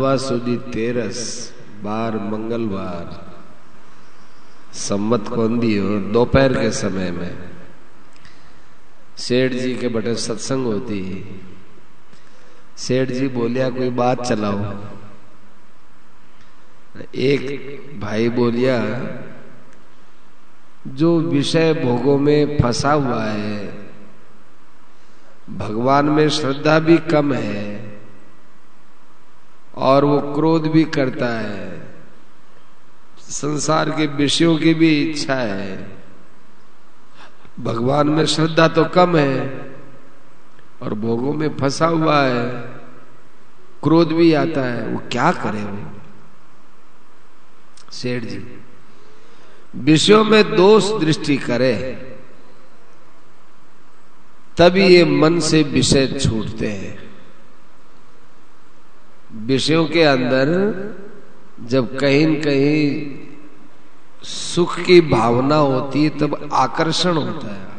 हलवा सूदी तेरस बार मंगलवार सम्मत कौंदी और दोपहर के समय में सेठ जी के बटे सत्संग होती। सेठ जी बोलिया कोई बात चलाओ। एक भाई बोलिया जो विषय भोगों में फंसा हुआ है, भगवान में श्रद्धा भी कम है और वो क्रोध भी करता है, संसार के विषयों की भी इच्छा है, भगवान में श्रद्धा तो कम है और भोगों में फंसा हुआ है, क्रोध भी आता है, वो क्या करे वो? सेठ जी विषयों में दोष दृष्टि करे तभी ये मन से विषय छूटते हैं। विषयों के अंदर जब कहीं न कहीं सुख की भावना होती है तब आकर्षण होता है,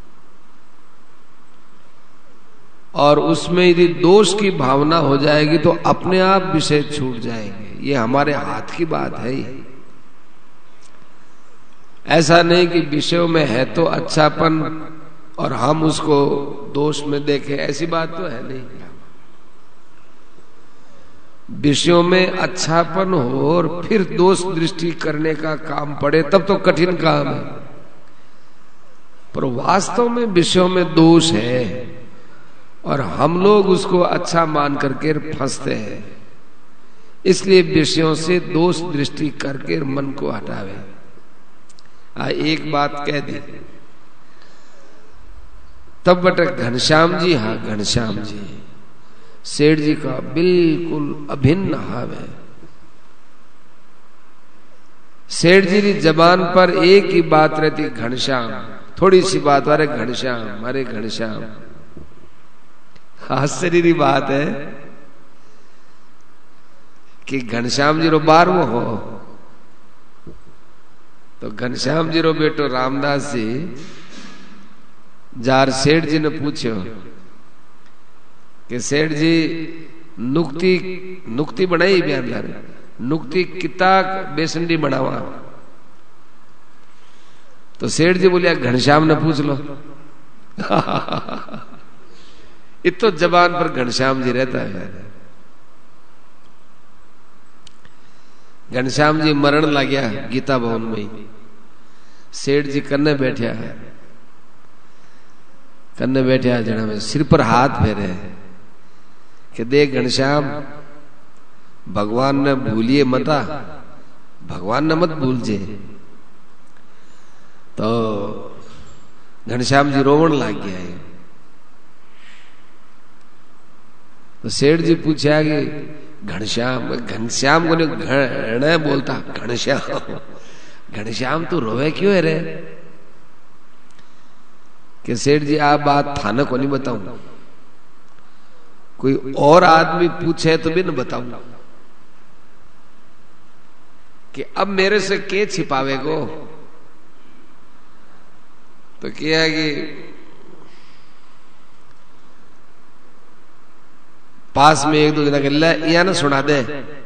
और उसमें यदि दोष की भावना हो जाएगी तो अपने आप विषय छूट जाएंगे। ये हमारे हाथ की बात है ही। ऐसा नहीं कि विषयों में है तो अच्छापन और हम उसको दोष में देखें, ऐसी बात तो है नहीं। विषयों में अच्छापन हो और फिर दोष दृष्टि करने का काम पड़े तब तो कठिन काम है, पर वास्तव में विषयों में दोष है और हम लोग उसको अच्छा मान करके फंसते हैं। इसलिए विषयों से दोष दृष्टि करके मन को हटावे। एक बात कह दी तब बटे घनश्याम जी, हाँ घनश्याम जी सेठ जी का बिल्कुल अभिन्न हाव है। सेठ जी की जबान पर एक ही बात रहती, घनश्याम। थोड़ी सी बात, अरे घनश्याम, अरे घनश्याम। आश्चर्य की बात है कि घनश्याम जी रो बारवो हो तो घनश्याम जी रो बेटो रामदास जी जार सेठ जी ने पूछो कि सेठ जी नुक्ति बनाई बयान, नुक्ति किता बेसंडी बनावा? तो सेठ जी बोलिया घनश्याम ने पूछ लो। इतो जबान पर घनश्याम जी रहता है। घनश्याम जी मरण लग गया गीता भवन में। सेठ जी कन्ने बैठा है, कन्ने बैठा जना में सिर पर हाथ फेरे कि देख घनश्याम, भगवान ने भूलिए मता, भगवान ने मत भूल जे। तो घनश्याम जी रोवण लग गया है। तो सेठ जी पूछा कि घनश्याम, घनश्याम को घण बोलता, घनश्याम, घनश्याम तू रोवे क्यों है रे? कि सेठ जी आप बात थाने को नहीं बताऊं, कोई और आदमी पूछे तो भी न बताऊं कि अब मेरे से के छिपावे को। तो क्या कि पास में एक दो जना के ले या ना सुना दे।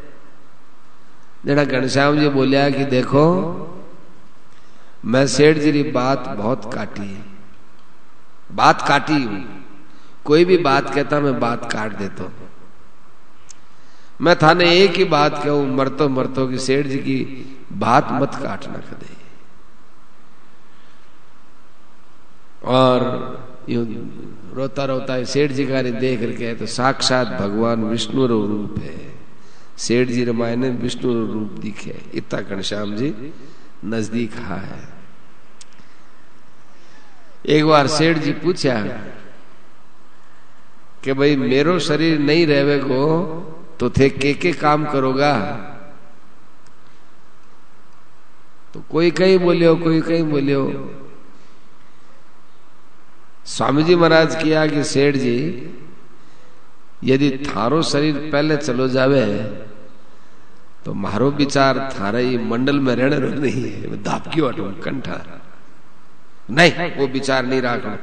जना घनश्याम जी बोलिया कि देखो मैं सेठ जी की बात बहुत काटी है, बात काटी हूं। कोई भी बात कहता मैं बात काट देता हूं। मैं थाने एक ही बात कहूं, मरतो मरतो कि सेठ जी की बात मत काटना कदे। और यूं रोता रोता सेठ जी का देख करके तो साक्षात भगवान विष्णु रो रूप है। सेठ जी रामायण में विष्णु रो रूप दिखे, इतना घनश्याम जी नजदीक हा है। एक बार सेठ जी पूछा कि भाई मेरो शरीर नहीं रहवे को तो थे के काम करोगा? तो कोई कहीं बोलियो, कोई कहीं बोलियो। स्वामी जी महाराज किया कि सेठ जी यदि थारो शरीर पहले चलो जावे तो मारो विचार थारे मंडल में रहने रो नहीं है, दाप क्यों हटो कंठा नहीं, वो विचार नहीं रखना।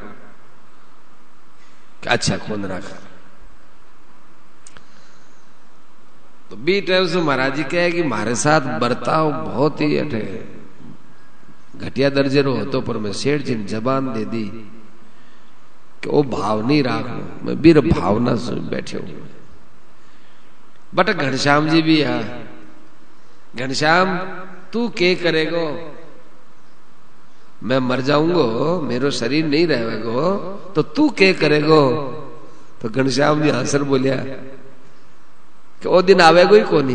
अच्छा कौन रखा? तो बी टाइम से महाराज जी कहे कि मारे साथ बर्ताव बहुत ही अठे घटिया दर्जे रो होतो, पर मैं सेठ जी ने जबान दे दी कि वो भाव नहीं राखो, मैं बीर भावना से बैठे हूं। बट घनश्याम जी भी है, घनश्याम तू के करेगो, मैं मर जाऊंगो, मेरो शरीर नहीं रहेगो, तो तू के करेगो। तो घनश्याम जी हंसर बोलिया कि वो दिन आवेगो ही कोनी,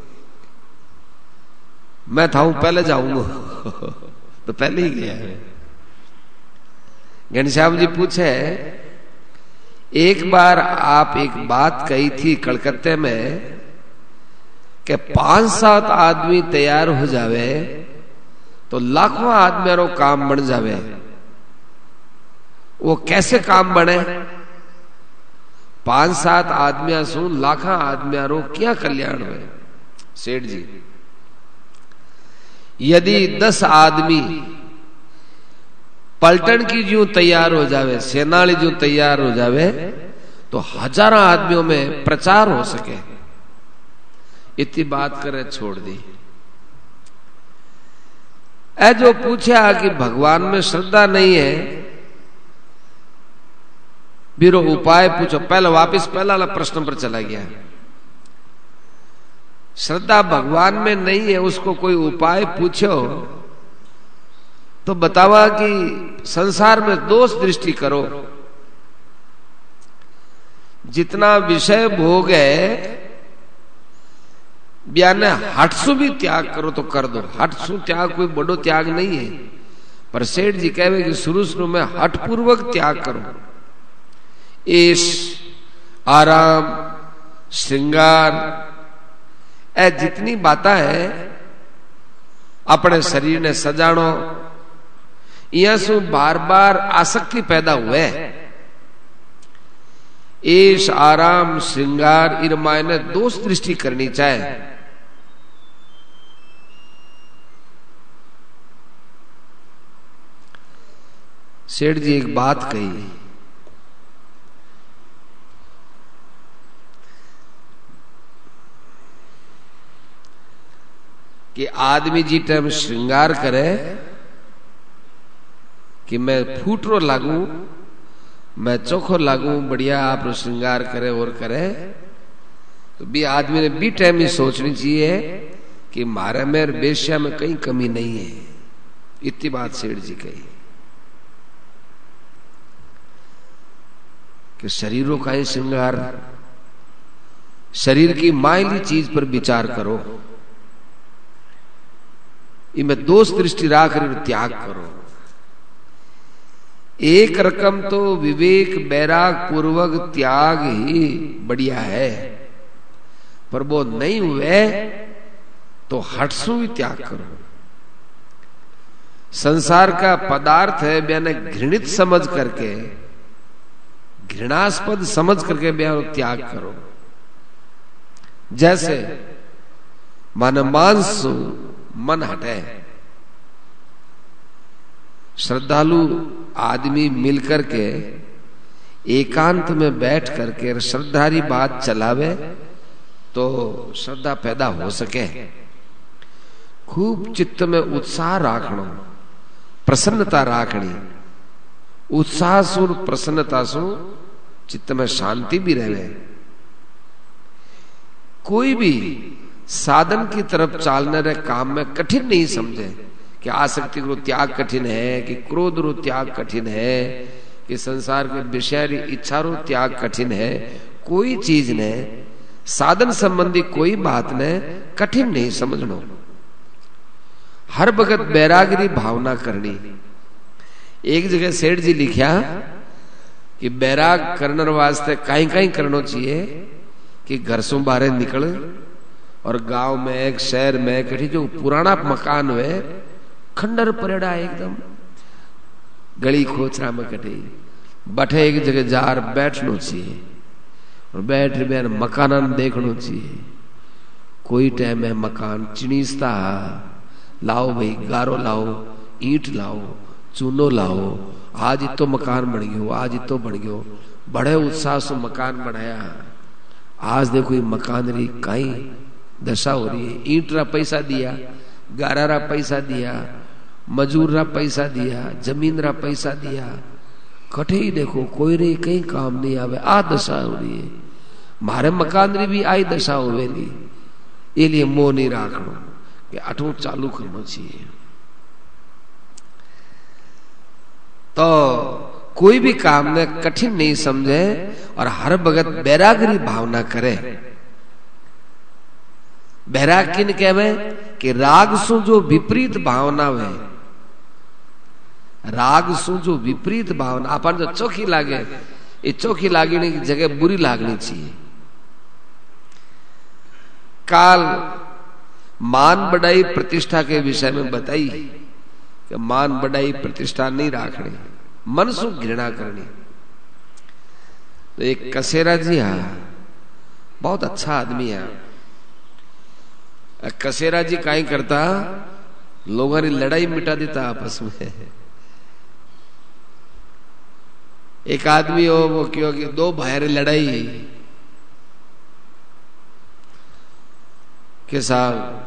मैं था पहले जाऊंगा। तो पहले ही गया है। घनश्याम जी पूछे, एक बार आप एक बात कही थी कलकत्ते में कि 5-7 आदमी तैयार हो जावे तो लाखों आदमी रो काम बन जावे, वो कैसे काम बने? 5-7 आदमिया सु लाखा आदमिया रो क्या कल्याण हुए? सेठ जी, यदि 10 आदमी पलटन की जो तैयार हो जावे, सेनाली जो तैयार हो जावे, तो हजारों आदमियों में प्रचार हो सके। इतनी बात करे छोड़ दी। ऐ जो पूछा कि भगवान में श्रद्धा नहीं है, बीरो उपाय पूछो। पहले वापस पहला वाला प्रश्न पर चला गया। श्रद्धा भगवान में नहीं है, उसको कोई उपाय पूछो तो बतावा कि संसार में दोष दृष्टि करो, जितना विषय भोग है ब्याने हटसु भी त्याग करो तो कर दो। हटसु त्याग कोई बड़ो त्याग नहीं है, पर सेठ जी कहे कि शुरू में हठपूर्वक त्याग करो। ऐश, आराम, श्रृंगार, ए जितनी बातें है अपने शरीर ने सजानो, यहां से बार बार आसक्ति पैदा हुए। ऐश, आराम, श्रृंगार, इरमा ने दोष दृष्टि करनी चाहिए। सेठ जी एक बात कही कि आदमी जी टाइम श्रृंगार करे कि मैं फूटरो लागू, मैं चोखो लागू, बढ़िया आप श्रृंगार करे और करे, तो भी आदमी ने भी टाइम ही सोचनी चाहिए कि मारे में बेश्या में कहीं कमी नहीं है। इतनी बात सेठ जी कही कि शरीरों का ही श्रृंगार, शरीर की मायली चीज पर विचार करो, इनमें दोष दृष्टि राख त्याग करो। एक रकम तो विवेक बैराग पूर्वक त्याग ही बढ़िया है, पर वो नहीं हुए तो हटसू भी त्याग करो। संसार का पदार्थ है, मैंने घृणित समझ करके, घृणास्पद समझ करके त्याग करो। जैसे मन मांस मन हटे, श्रद्धालु आदमी मिलकर के एकांत में बैठ करके श्रद्धारी बात चलावे तो श्रद्धा पैदा हो सके। खूब चित्त में उत्साह राखणो, प्रसन्नता राखनी, उत्साह सुर प्रसन्नता सु चित्त में शांति भी रहे। कोई भी साधन की तरफ चलने रे काम में कठिन नहीं समझे कि आसक्ति को त्याग कठिन है, कि क्रोध रो त्याग कठिन है, कि संसार के विषय इच्छा रो त्याग कठिन है। कोई चीज ने साधन संबंधी कोई बात ने कठिन नहीं समझनो। हर भगत बैरागरी भावना करनी। एक जगह सेठ जी लिखा कि बैराग करने वास्ते कहीं कहीं करना चाहिए कि घर से बाहर निकल और गांव में एक शहर में कहीं जो पुराना मकान हुए खंडर परेड़ा एकदम गली खोचरा में कटे बैठे एक जगह जार बैठना चाहिए और बैठ बैठ मकान देखना चाहिए। कोई टाइम में मकान चिनीसता लाओ भाई, गारो लाओ, ईंट लाओ, चूनो लाओ, आज इतो मकान बन गयो, आज इतो बन गयो, बड़े उत्साह से मकान बनाया। आज देखो ये मकान रही कहीं दशा हो रही है। ईंट रा पैसा दिया, गारा रा पैसा दिया, मजूर रा पैसा दिया, जमीन रा पैसा दिया, कठे ही देखो कोई रे कहीं काम नहीं आवे। आ दशा हो रही है। मारे मकान री भी आई दशा होवेली। ये लिए मोह नहीं राखनो कि अठू चालू करना चाहिए। तो कोई भी काम ने कठिन नहीं समझे और हर भगत बैरागरी भावना करे। बैराग किन कहवे कि राग सु जो विपरीत भावना है, राग सु जो विपरीत भावना अपन जो चोखी लागे, ये चोखी लागने की जगह बुरी लागनी चाहिए। काल मान बढ़ाई प्रतिष्ठा के विषय में बताई कि मान बढ़ाई प्रतिष्ठा नहीं राखनी, मन सु घृणा करनी। तो एक कसेरा जी बहुत अच्छा आदमी है। कसेरा जी काई करता, लोगों ने लड़ाई मिटा देता आपस में। एक आदमी हो वो क्यों कि दो भाई लड़ाई के साथ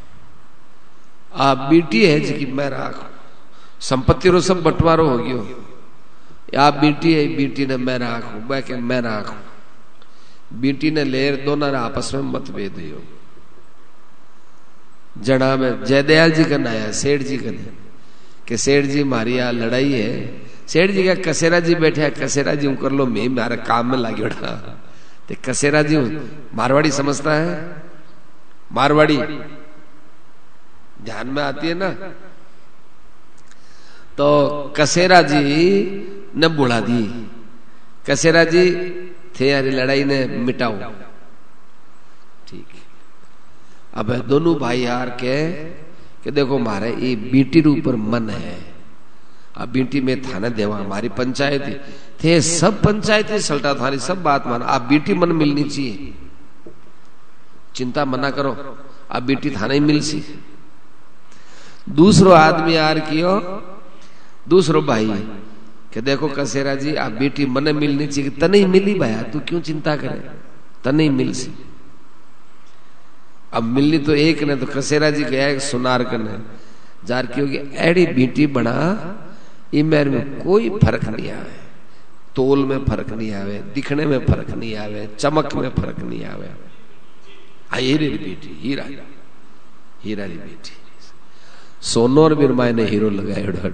आप बेटी है जी मैं राख संपत्ति रो सब बंटवारो हो गयो। आप बेटी है, बेटी ने मैं राखू, मैं राखू। बेटी ने लेर दोनों आपस में मतभेद हो। जड़ा में जयदयाल जी का आया सेठ जी का कि सेठ जी मारी आ लड़ाई है। सेठ जी का कसेरा जी बैठे है, कसेरा जी कर लो मैं मारे काम में लागे उठा। तो कसेरा जी मारवाड़ी समझता है, मारवाड़ी ध्यान में आती है ना। तो कसेरा जी ने बुला दी, कसेरा जी थे यारी लड़ाई ने मिटाओ। ठीक है, अब दोनों भाई यार के कि देखो मारे ये बीटी ऊपर मन है, अब बीटी में थाना देवा हमारी पंचायत थे, सब पंचायत सल्टा थानी सब बात माना, आप बीटी मन मिलनी चाहिए, चिंता मना करो, अब बीटी थाना ही मिल सी। दूसरो आदमी यार कियो, दूसरो भाई कि देखो कसेरा जी आप बेटी मने मिलनी चाहिए, तने ही मिली भाया तू क्यों चिंता करे, तने ही मिल सी। अब मिलनी तो एक ने, तो कसेरा जी गया सुनार करने जार की होगी एड़ी बेटी बना इमेर में कोई फर्क नहीं आवे, तोल में फर्क नहीं आवे, दिखने में फर्क नहीं आवे, चमक में फर्क नहीं आवे। हीरे री बेटी, हीरा हीरा री बेटी, सोनो और बिरमाई ने हीरो लगाया।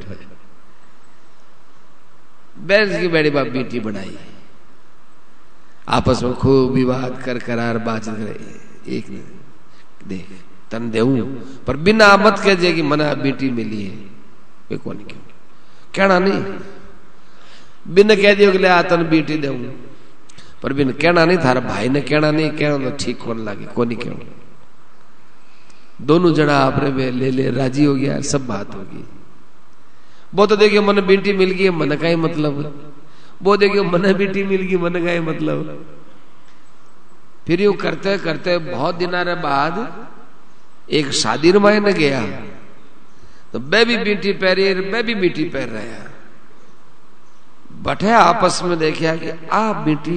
बैठ की बड़ी बाप बेटी बनाई, आपस में खूब विवाद कर करार बातचीत करे। एक ने देख तन देऊ पर बिना मत कह जे कि मना बेटी मिली है, वे कौन क्यों कहना नहीं, बिन कह दियो कि ले आ तन बेटी देऊ, पर बिन कहना नहीं, थारा भाई ने कहना नहीं, कहना तो ठीक कौन लगे, कौन क्यों। दोनों जड़ा आपने ले ले राजी हो गया, सब बात होगी। वो तो देखियो मन बेटी मिल गई, मन का ही मतलब, वो देखियो मन बेटी मिल गई, मन का ही मतलब। फिर यूं करते करते बहुत दिनों बाद एक शादी रमाए न गया, तो मैं भी बेटी पहरी, मैं भी बेटी पहन रहा, बैठे आपस में देखा कि आ बेटी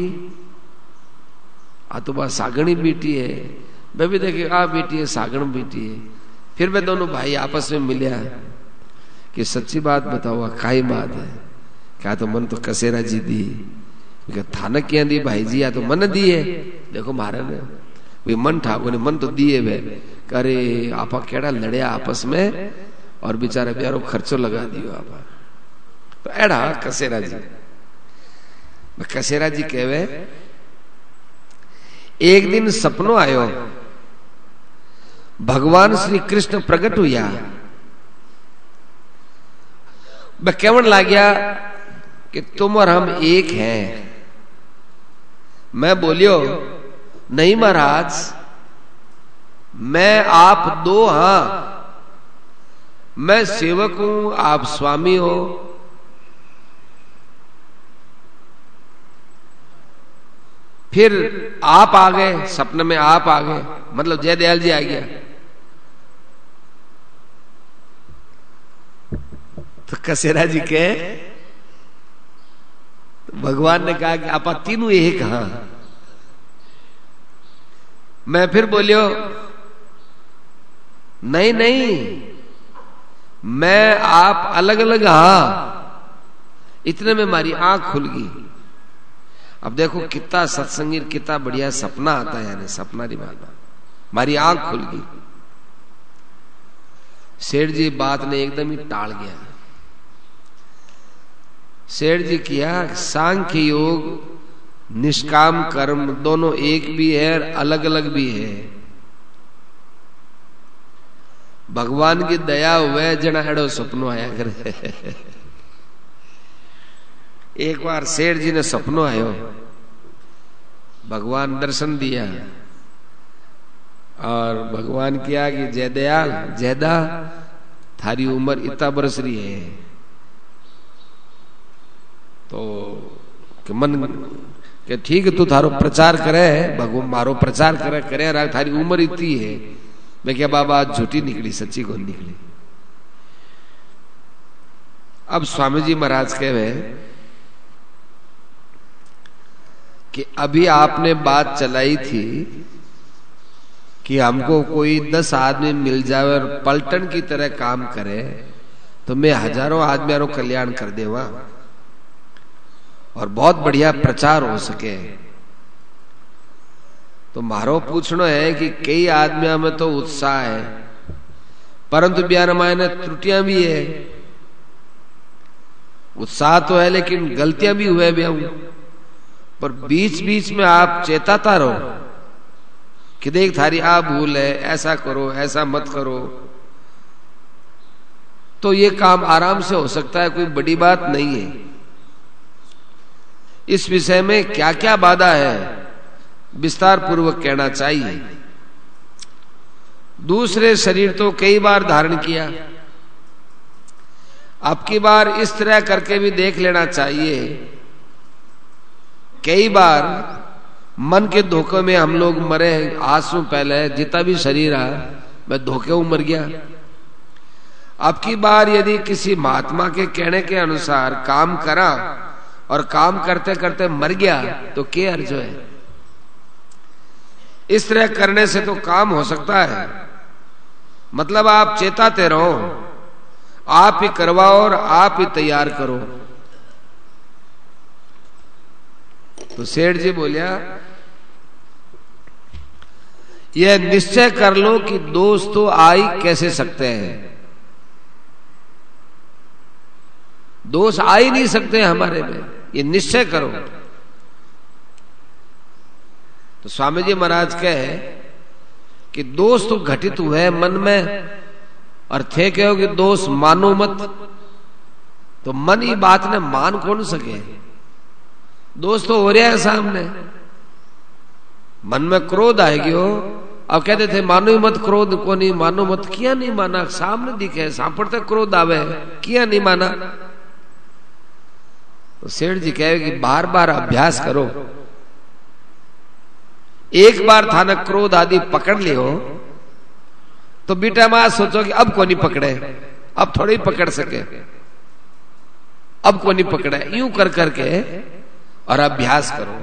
आ तो बस सागणी बेटी है, मैं भी देखे आ बेटी है, सागण बेटी है। फिर मैं दोनों भाई आपस में मिलिया कि सच्ची बात बताओ काई बात है, क्या तो मन तो कसेरा जी दी, थाना क्या दी भाई जी, या तो मन दी है, देखो मारे ने वे मन ठाकुर ने मन तो दिए वे, करे आपा केड़ा लड़िया आपस में और बेचारे प्यारो खर्चो लगा दियो आपा। तो एड़ा कसेरा जी, कसेरा जी कहवे एक दिन सपनो आयो, भगवान श्री कृष्ण प्रकट हुआ, मैं कहने लग गया कि तुम और हम एक हैं। मैं बोलियो नहीं महाराज, मैं आप दो, हां मैं सेवक हूं, आप स्वामी हो। फिर आप आ गए, सपने में आप आ गए, मतलब जयदयाल जी आ गया। तो कसेरा जी के तो भगवान ने कहा कि आप तीनों एक, हां। मैं फिर बोलियो नहीं नहीं, मैं आप अलग अलग, हाँ। इतने में हमारी आंख खुल गई। अब देखो कितना सत्संगी, कितना बढ़िया सपना आता है, यानी सपना नहीं माना, हमारी आंख खुल गई। सेठ जी बात ने एकदम ही टाल गया। सेठ जी किया, सांख्य योग निष्काम कर्म दोनों एक भी है और अलग अलग भी है। भगवान की दया हुए जना एड़ो सपनो आया करे। एक बार सेठ जी ने सपनो आयो, भगवान दर्शन दिया और भगवान किया कि जय दयाल, जयदा थारी उम्र इतना बरस रही है, तो कि मन के ठीक है तू थारो प्रचार करे, भगवान मारो प्रचार करे करे राग, थारी उम्र इतनी है। मैं क्या बाबा आज झूठी निकली, सच्ची कौन निकली। अब स्वामी जी महाराज कहे कि अभी आपने बात चलाई थी कि हमको कोई 10 आदमी मिल जाए और पलटन की तरह काम करे तो मैं हजारों आदमियों कल्याण कर देवा और बहुत बढ़िया प्रचार हो सके। तो मारो पूछना है कि कई आदमियों में तो उत्साह है, परंतु ब्याह रामायण त्रुटियां भी है। उत्साह तो है लेकिन गलतियां भी हुए ब्याह, पर बीच बीच में आप चेताता रहो कि देख थारी आ भूल है, ऐसा करो, ऐसा मत करो, तो ये काम आराम से हो सकता है, कोई बड़ी बात नहीं है। इस विषय में क्या क्या बाधा है विस्तार पूर्वक कहना चाहिए। दूसरे शरीर तो कई बार धारण किया, अब की बार इस तरह करके भी देख लेना चाहिए। कई बार मन के धोखे में हम लोग मरे हैं। आज से पहले जितना भी शरीर है मैं धोखे में मर गया। अब की बार यदि किसी महात्मा के कहने के अनुसार काम करा और काम करते करते मर गया तो क्या अर्ज है। इस तरह करने से तो काम हो सकता है। मतलब आप चेताते रहो, आप ही करवाओ और आप ही तैयार करो। तो सेठ जी बोलिया, यह निश्चय कर लो कि दोष तो आ ही कैसे सकते हैं, दोष आ ही नहीं सकते हमारे में, ये निश्चय करो। तो स्वामी जी महाराज कहे कि दोष तो घटित हुए मन में और थे कहो कि दोष मानो मत, तो मन ही बात ने मान कौन सके। दोष तो हो रहा है सामने, मन में क्रोध आएगी हो। अब कहते थे मानो ही मत, क्रोध को नहीं मानो मत, किया नहीं माना, सामने दिखे सांपड़ते क्रोध आवे, किया नहीं माना। तो सेठ जी कहे कि बार बार अभ्यास करो। एक बार थाना क्रोध आदि पकड़ लियो तो बेटा मां सोचो कि अब को नहीं पकड़े, अब थोड़ी पकड़ सके, अब को नहीं पकड़े, यूं कर करके और अभ्यास करो।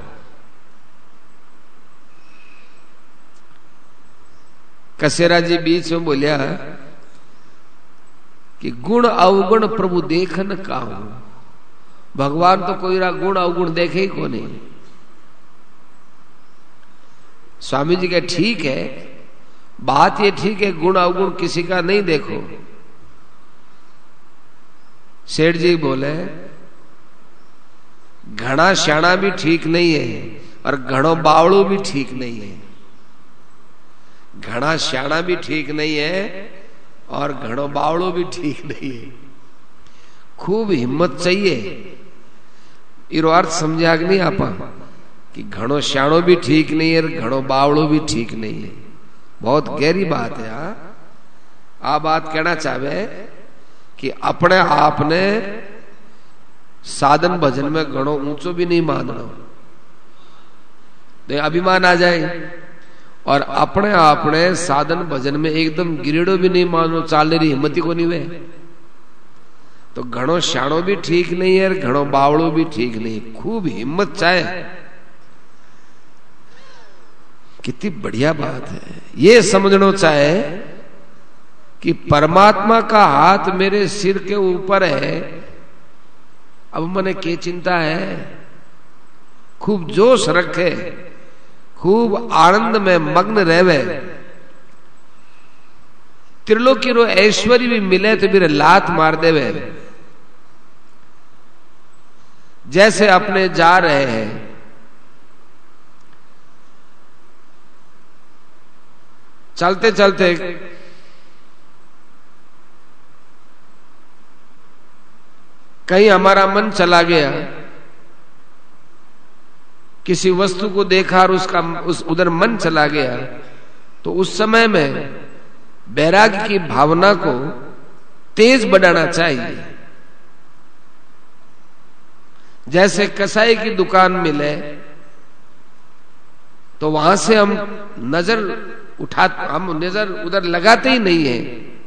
कसेरा जी बीच में बोलिया कि गुण अवगुण प्रभु देखन काहू। भगवान तो कोई गुण अवगुण देखे ही को नहीं। स्वामी जी के ठीक है, बात ये ठीक है, गुण अवगुण किसी का नहीं देखो। सेठ जी बोले घना श्याणा भी ठीक नहीं है और घणो बावड़ू भी ठीक नहीं है। घना श्याणा भी ठीक नहीं है और घणो बावड़ू भी ठीक नहीं है। खूब हिम्मत चाहिए। इरो अर्थ समझा कि नहीं आपा कि घणो श्याणो भी ठीक नहीं है और घणो बावड़ो भी ठीक नहीं है। बहुत गहरी बात है। आ बात कहना चाहे कि अपने आप ने साधन भजन में घणो ऊंचो भी नहीं मानना, तो अभिमान आ जाए। और अपने आपने साधन भजन में एकदम गिरेड़ो भी नहीं मानो, चालने की हिम्मत ही को नहीं वे, तो घणो श्याणो भी ठीक नहीं है और घणो बावड़ो भी ठीक नहीं। खूब हिम्मत चाहे। कितनी बढ़िया बात है। ये समझना चाहे कि परमात्मा का हाथ मेरे सिर के ऊपर है, अब मने के चिंता है। खूब जोश रखे, खूब आनंद में मग्न रहवे। त्रिलोकी रो ऐश्वर्य भी मिले तो भी लात मार देवे। जैसे अपने जा रहे हैं, चलते चलते कहीं हमारा मन चला गया, किसी वस्तु को देखा और उसका उधर मन चला गया, तो उस समय में वैराग्य की भावना को तेज बढ़ाना चाहिए। जैसे कसाई की दुकान मिले तो वहां से हम नजर उधर लगाते ही नहीं है।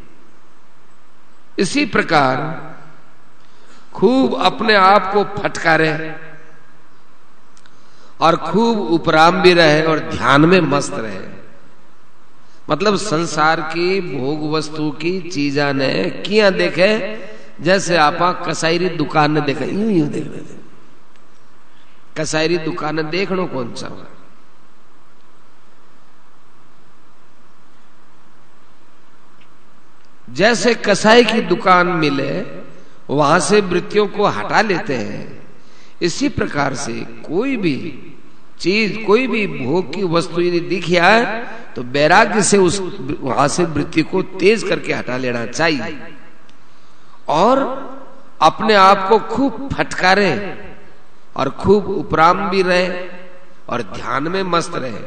इसी प्रकार खूब अपने आप को फटकारे और खूब उपराम भी रहे और ध्यान में मस्त रहे। मतलब संसार की भोग वस्तु की चीजा ने किया देखे, जैसे आपा कसाईरी दुकान ने देखा, यूं देख रहे थे। कसाईरी दुकान देखनो कौन सा होगा। जैसे कसाई की दुकान मिले वहां से वृत्तियों को हटा लेते हैं, इसी प्रकार से कोई भी चीज, कोई भी भोग की वस्तु यदि दिख आए तो वैराग्य से उस वहां से वृत्ति को तेज करके हटा लेना चाहिए और अपने आप को खूब फटकारे और खूब उपराम भी रहे और ध्यान में मस्त रहे।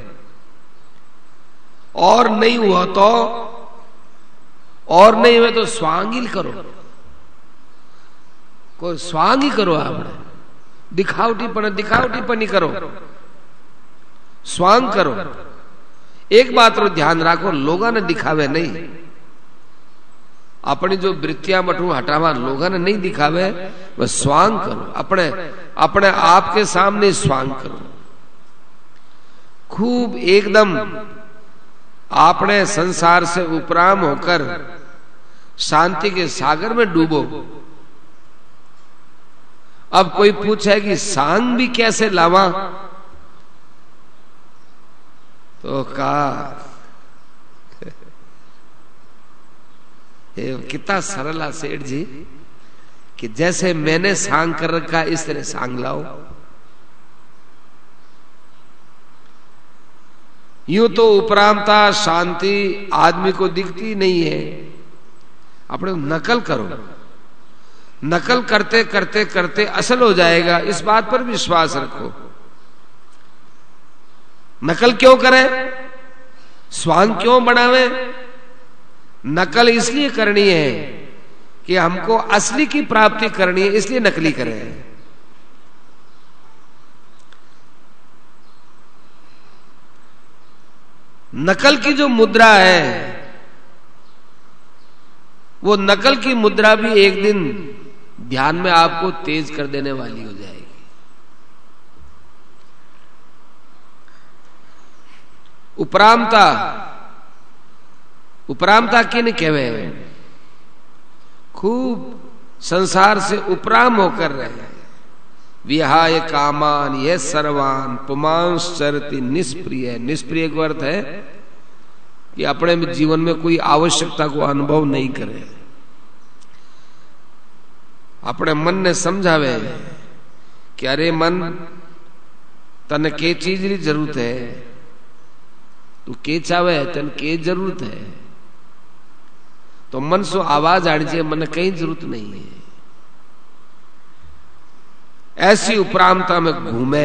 और नहीं हुआ तो स्वांगिल करो, कोई स्वांगी करो, आपने दिखावटीपनी करो, स्वांग करो। एक बात रो ध्यान राखो, लोगों ने दिखावे नहीं। अपनी जो वृत्तियां बटू हटावा लोगों ने नहीं दिखावे, वह स्वांग करो, अपने आप के सामने स्वांग करो। खूब एकदम आपने संसार से उपराम होकर शांति के सागर में डूबो। अब कोई पूछे कि सांग भी कैसे लावा, तो कितना सरल है सेठ जी कि जैसे मैंने सांग कर रखा इस तरह सांग लाओ। यूं तो उपरामता शांति आदमी को दिखती नहीं है, अपने नकल करो। नकल करते करते करते असल हो जाएगा, इस बात पर विश्वास रखो। नकल क्यों करें, स्वांग क्यों बनावे? नकल इसलिए करनी है कि हमको असली की प्राप्ति करनी है, इसलिए नकली करें। नकल की जो मुद्रा है, वो नकल की मुद्रा भी एक दिन ध्यान में आपको तेज कर देने वाली हो जाएगी। उपरामता किन कहवे? खूब संसार से उपराम होकर रहे। विहाय कामान ये सर्वान पुमांस चरति निष्प्रिय। निष्प्रिय का अर्थ है कि अपने जीवन में कोई आवश्यकता को अनुभव नहीं करे। अपने मन ने समझावे कि अरे मन, तन के चीज की जरूरत है, तू के चावे, तन के जरूरत है, तो मन सो आवाज आनी चाहिए, मन कहीं जरूरत नहीं है। ऐसी उपरामता में घूमे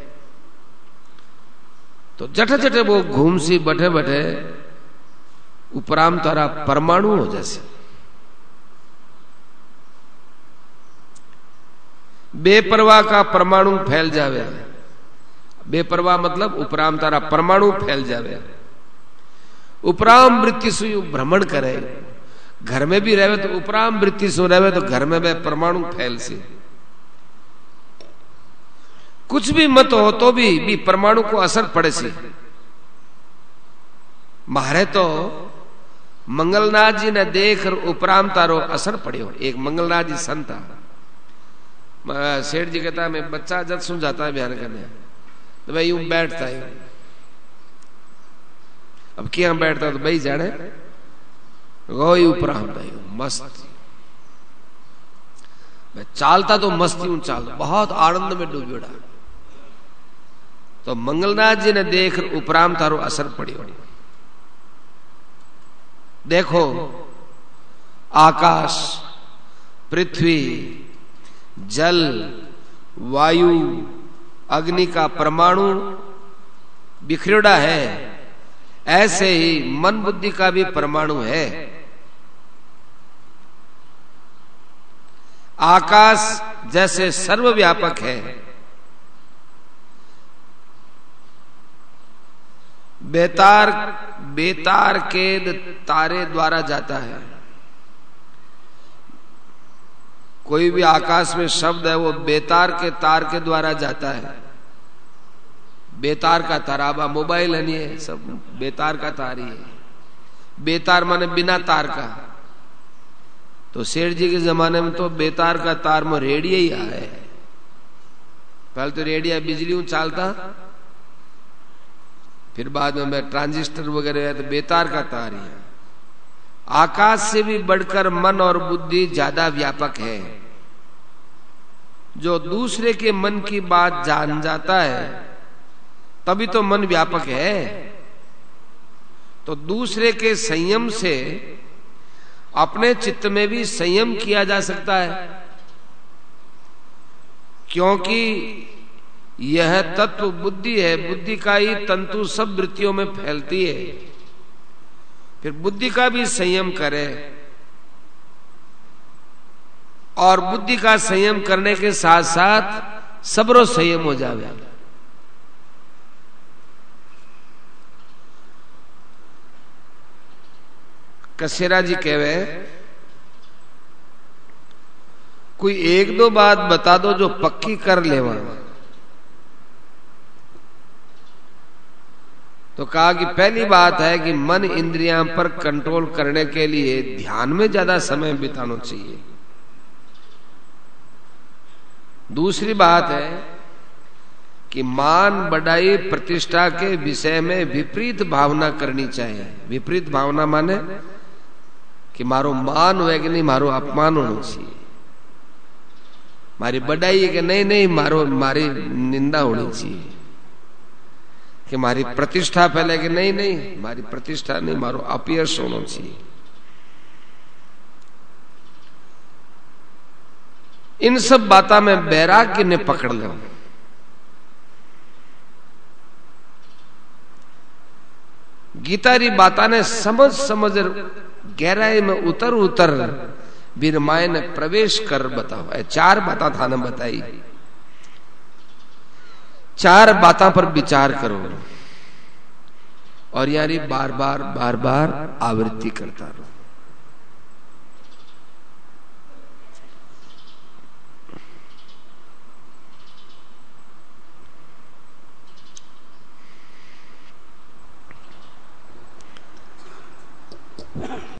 तो जटे जटे वो घूम सी बैठे बैठे उपराम तारा परमाणु हो जैसे। बेपरवाह का परमाणु फैल जावे। बेपरवाह मतलब उपराम तारा परमाणु फैल जावे। उपराम वृत्ति से भ्रमण करे, घर में भी रहे तो उपराम वृत्ति से रहे तो घर में वे परमाणु फैल से। कुछ भी मत हो तो भी परमाणु को असर पड़े सी। मंगलनाथ जी ने देख उपराम तारो असर पड़ियो। एक मंगलनाथ जी संत सेठ जी कहता है मैं बच्चा जब सुन जाता है बयान करने तो भाई यूं बैठता है। अब क्या बैठता तो भाई जाने गोई उपराम मस्त चालता तो मस्ती ऊं चालता बहुत आनंद में डूबा। तो मंगलनाथ जी ने देख उपराम तारो असर पड़ियो। देखो आकाश, पृथ्वी, जल, वायु, अग्नि का परमाणु बिखरेड़ा है, ऐसे ही मन बुद्धि का भी परमाणु है। आकाश जैसे सर्वव्यापक है, बेतार के तारे द्वारा जाता है। कोई भी आकाश में शब्द है वो बेतार के तार के द्वारा जाता है। बेतार का ताराबा मोबाइल है नहीं है, सब बेतार का तार ही है। बेतार माने बिना तार का। तो सेठ जी के जमाने में तो बेतार का तार में रेडियो ही आया है। पहले तो रेडियो बिजली चालता, फिर बाद में ट्रांजिस्टर वगैरह है, तो बेतार का तार ही है। आकाश से भी बढ़कर मन और बुद्धि ज्यादा व्यापक है। जो दूसरे के मन की बात जान जाता है तभी तो मन व्यापक है। तो दूसरे के संयम से अपने चित्त में भी संयम किया जा सकता है, क्योंकि यह तत्व बुद्धि है। बुद्धि का ही तंतु सब वृत्तियों में फैलती है। फिर बुद्धि का भी संयम करे, और बुद्धि का संयम करने के साथ साथ सबरो संयम हो जावे। कसेरा जी कहवे कोई एक दो बात बता दो जो पक्की कर लेवा। तो कहा कि पहली बात है कि मन इंद्रियां पर कंट्रोल करने के लिए ध्यान में ज्यादा समय बिताना चाहिए। दूसरी बात है कि मान बढ़ाई प्रतिष्ठा के विषय में विपरीत भावना करनी चाहिए। विपरीत भावना माने कि मारो मान हो कि नहीं, मारो अपमान होना चाहिए। मारी बढ़ाई है कि नहीं, मारी निंदा होनी चाहिए। कि मारी प्रतिष्ठा फैले कि नहीं, मारी प्रतिष्ठा नहीं, मारो अपयश होना चाहिए। इन सब बातों में वैराग्य ने पकड़ लो। गीता री बाता ने समझ गहराई में उतर बीरमाए ने प्रवेश कर बताओ। चार बातें थाने बताई, चार बातों पर विचार करो और यानी बार बार आवृत्ति करता रहो।